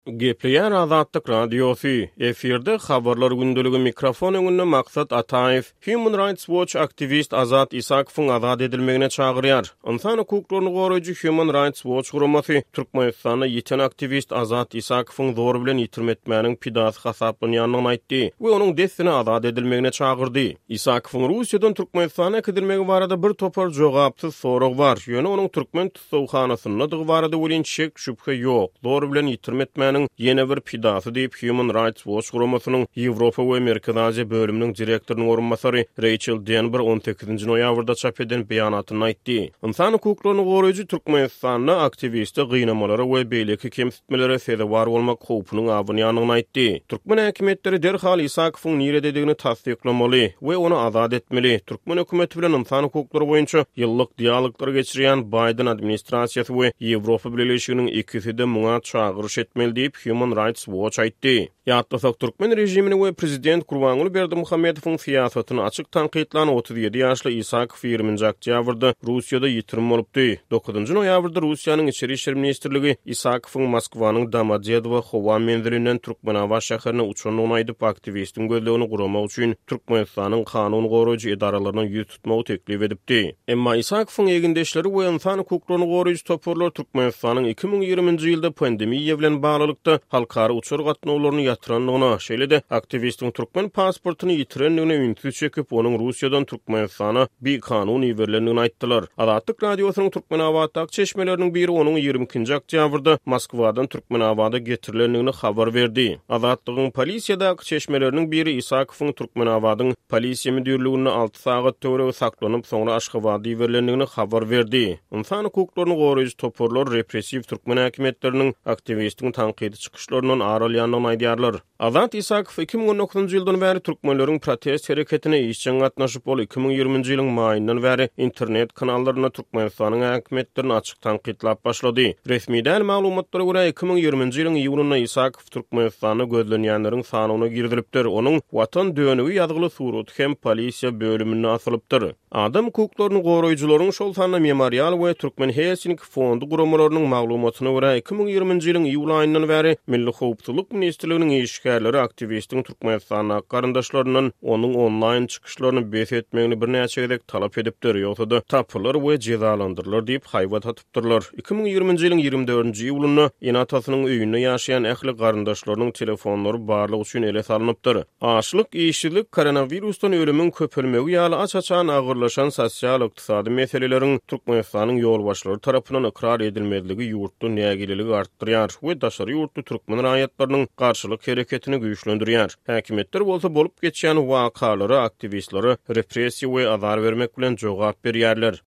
Gepleýär Azatlyk radiosu. Eferde habarlar gündüligi mikrofon öňünde maksat Ataev, Human Rights Watch aktivist Azat Isakowyň azat edilmegine çagyrýar. Insan hukuklaryny goraýjy Human Rights Watch guramasy Türkmenistanda ýeten aktivist Azat Isakowyň zor bilen ýitirmetmäniň pidasy hasaplanýanyny aýtdy we onuň destine azat edilmegine çagyrdy. Isakowyň Russiýadan Türkmenistana gidilmegi barada bir topar jogapsyz sorag bar. Ýöne onuň türkmen tutawhanasyna dy barada bolan şek şüphe ýok. Zor bilen ýitirmetmäniň ýene bir pidasy diýip Human Rights Watch guramasynyň Ýewropa we Amerika Aziýa bölüminiň direktorynyň orunmasary Rachel Denber 18-nji noýabrda çap eden beýanatyny aýtdy. Insan hukuklaryny goraýjy Türkmenistanda aktivisti gynamalara we beýleki kemsitmelere sebäp bolmak howpunyň awanyanyny aýtdy. Türkmen häkimetleri derhal Isakowyň nirededigini tasdiklamaly we onu azat etmeli. Türkmen hökümeti bilen insan hukuklary boýunça ýyllyk dialoglar geçirýän Biden administrasiýasy we Ýewropa Birleşiginiň ikisi de muňa çagyryş etmeli Human Rights Watch aýtdy. Ýatlasak Türkmen rejimini we prezident Gurbanguly Berdimuhammedowyň siýasatyny açyk tanqidlan 37 ýaşly Isakow 20-nji oktýabrda Russiýada ýitirim bolupdy. 9-njy noýabrda Russiýanyň içeri işler ministrligi Isakowyň Moskwanyň Domodedowo howa menzilinden Türkmenawa şäherine uçanyny aýdyp aktivistin gözlegini guramak üçin Türkmenistanyň kanun goraýjy edaralaryna ýüz tutmagy teklip edipdi. Emma Isakowyň egindeşleri we insan hukuklaryny goraýjy toporlar Türkmenistanyň 2020-nji ýylda pandemiýa bilen baglanykda halkara uçur gatnawlaryny ýatyranlygyna, şeýle-de aktivistiň türkmen pasportuny ýitirenligine ünsüz çekip onuň Russiýadan Türkmenistana bir kanun ýeberlendigini aýtdylar. Azatlyk radiosynyň Türkmenawatdaky çeşmeleriniň biri onuň 22-nji oktýabrda Moskwadan Türkmenawada getirilendigini habar berdi. Azatlygyň polisiýadaky çeşmeleriniň biri Isakowyň Türkmenawadyň polisiýa müdürligine 6 sagat töwereg saklanyp soňra Aşgabatda ýeberlendigini habar berdi. Insan hukuklaryny goraýjy toporlar repressiw türkmen häkimetleriniň aktivistiň tanqidi çykyşlarynyň aralýanyny aýdýarlar. Azat Isakow 2019-njy ýyldan bäri türkmenleriň protest hereketine işçiň gatnaşyp bol 2020-nji ýylyň maýyndan bäri internet kanallarına Türkmenistanyň häkimetlerini açyk tanqidlap başlady. Resmi däl maglumatlara görä 2020-nji ýylyň iýulynda Isakow Türkmenistana gözlenýänleriň sanyna girdilipdir. Onuň watan dönewi ýazgyly surat hem polisiýa bölümine asylypdyr. Adam hukuklaryny goraýjylaryň şol sanyna memorial we Türkmen Helsinki fondu guramalarynyň maglumatyna görä 2020-nji ýylyň iýul aýyndan bäri Milli Howpsuzlyk Ministrliginiň işgärleri aktivistiň Türkmenistana garyndaşlarynyň onuň online çykyşlaryny bes etmegini bir näçe gezek talap edipdir. Ýogsa tapylar we jezalandyrylar diýip haýbat atypdyrlar. 2020-nji ýylyň 24-nji iýulynda enatasynyň öýünde ýaşaýan ähli garyndaşlarynyň telefonlary barlyk üçin ele salynıpdyr. Açlyk, işçilik, koronavirusdan ölümiň köpelmegi ýaly açaçan agyrlaşan sosial ykdysady meseleleriň Türkmenistanyň ýolbaşçylary tarapyndan ikrar edilmezligi ýurtda nägiligi artdyrýar we daşary ýurtda türkmen raýatlarynyň garşylyk hereketini güýçlendirýär. Häkimetler bolsa bolup geçýän wakalary aktivistlary repressiýa we azar bermek bilen jogap berýärler.